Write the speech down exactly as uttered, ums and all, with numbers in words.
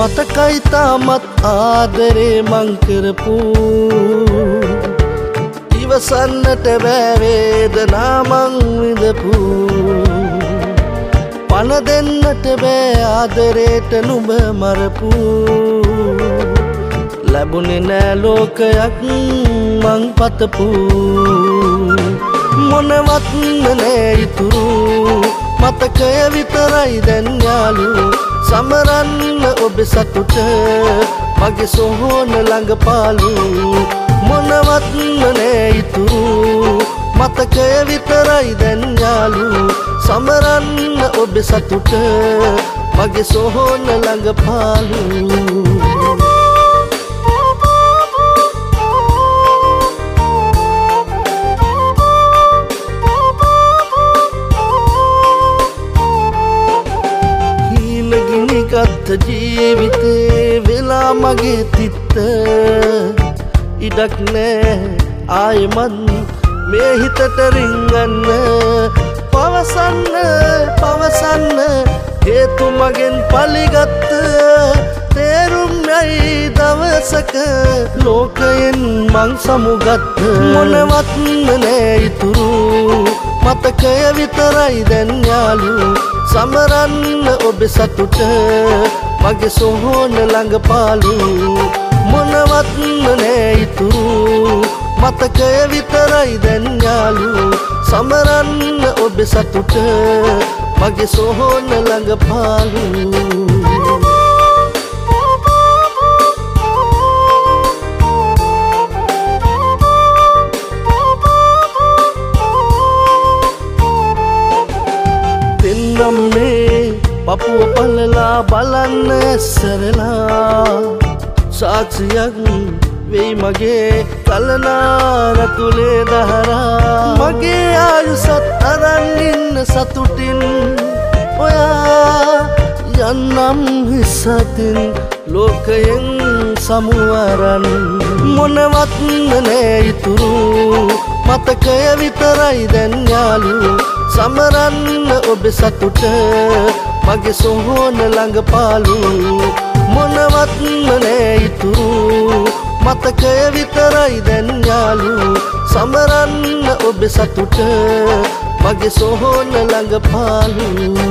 මතකයි තාමත් ආදරේ මං කරපු ඉවසන්නට බෑ වේදනා මං විඳපු පණ දෙන්නට බෑ ආදරේට නුඹ මරපු ලැබුණේ නෑ ලෝකයක් මං පතපු මොනවත්ම නෑ ඉතුරු මතකය විතරයි දැන් යාළු සමරන්න ඔබේ සතුට මගේ සොහොන ළඟ පාලු මොනවත්ම නෑ ඉතුරු මතකය විතරයි දැන් යාළු සමරන්න ඔබේ සතුට මගේ සොහොන ළඟ පාලු ගත්ත ජීවිතේ වෙලා මගේ තිත්ත ඉඩක් නෑ ආයෙමත් මේ හිතට රිංගන්න පවසන්න පවසන්න හේතු මගෙන් පලිගත්ත තේරුම් නැයි දවසක ලෝකයෙන් මං සමුගත්ත මොනවත්ම නෑ ඉතුරු මතකය විතරයි දැන් යාළු සමරන්න ඔබේ සතුට මගේ සොහොන ළඟ පාලු මොනවත්ම නෑ ඉතුරු මතකය විතරයි දැන් යාළු සමරන්න ඔබේ සතුට මගේ සොහොන ළඟ පාලු පපුව පලලා බලන්න ඇස්සරලා සාක්ෂියක් වෙයි මගේ කලනා රතුලේ දහරා මගේ ආයුසත් අරන් ඉන්න සතුටින් ඔයා යන්නම් හිසතින් ලෝකයෙන් සමුවරන් මොනවත්ම නෑ ඉතුරු මතකය විතරයි දැන් යාළු සමරන්න ඔබේ සතුට මගේ සොහොන ළඟ පාලු මොනවත්ම නෑ ඉතුරු මතකය විතරයි දැන් යාළු සමරන්න ඔබේ සතුට මගේ සොහොන ළඟ පාලු